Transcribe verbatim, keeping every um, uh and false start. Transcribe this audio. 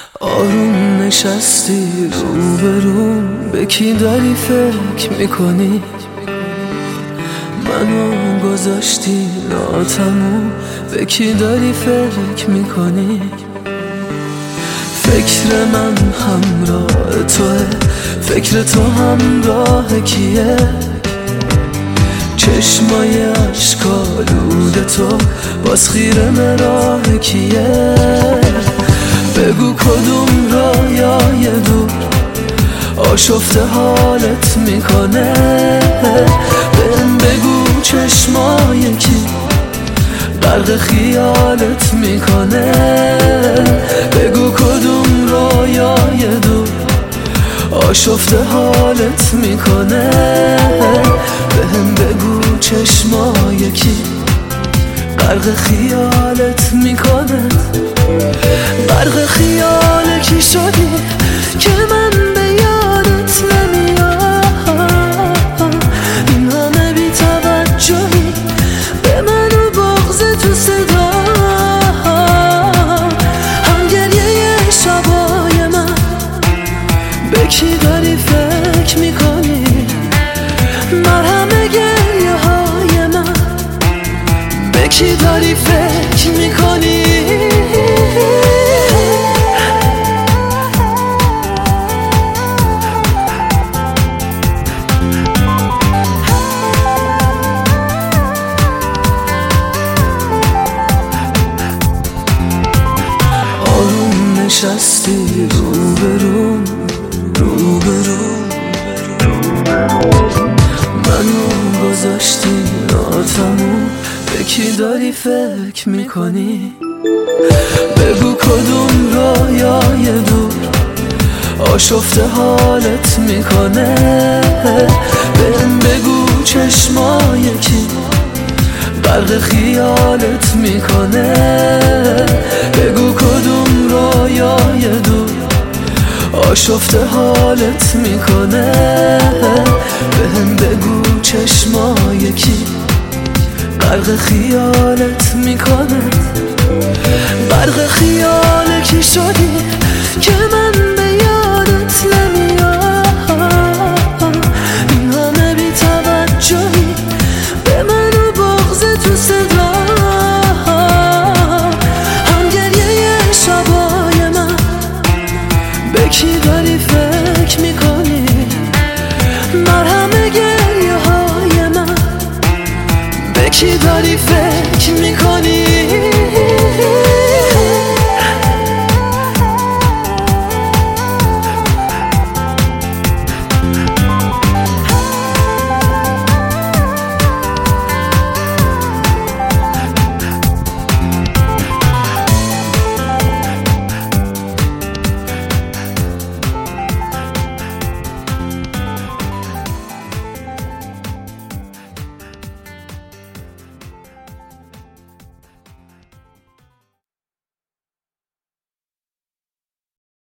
آروم نشستی روبروم، به کی داری فکر میکنی؟ منو گذاشتی ناتموم، به کی داری فکر میکنی؟ فکر من همراه توه، فکر تو همراه کیه؟ چشمای اشکالود تو باز خیره مراه کیه؟ بگو کدوم رایای دور آشفته حالت میکنه؟ بهم بگو چشمای کی غرق خیالت میکنه؟ بگو کدوم رایای دور آشفته حالت میکنه؟ بهم بگو چشمای کی غرق خیالت میکنه؟ غرق خیال کی شدی که من به یادت نمیام؟ این همه بی توجهی به من و بغض تو صدا، هم گریه شبای من به کی داری فکر میکنی؟ مرهم گریه های من به کی داری فکر میکنی؟ آروم نشستی روبروم روبروم منو گذاشتی ناتموم، به کی داری فکر میکنی؟ بگو کدوم رایای دور آشفته حالت میکنه؟ بهم بگو چشمای کی غرق خیالت میکنه؟ بگو کدوم رایای دور آشفته حالت میکنه؟ بهم بگو چشمای کی غرق خیالت میکنه؟ غرق خیال کی شدی که من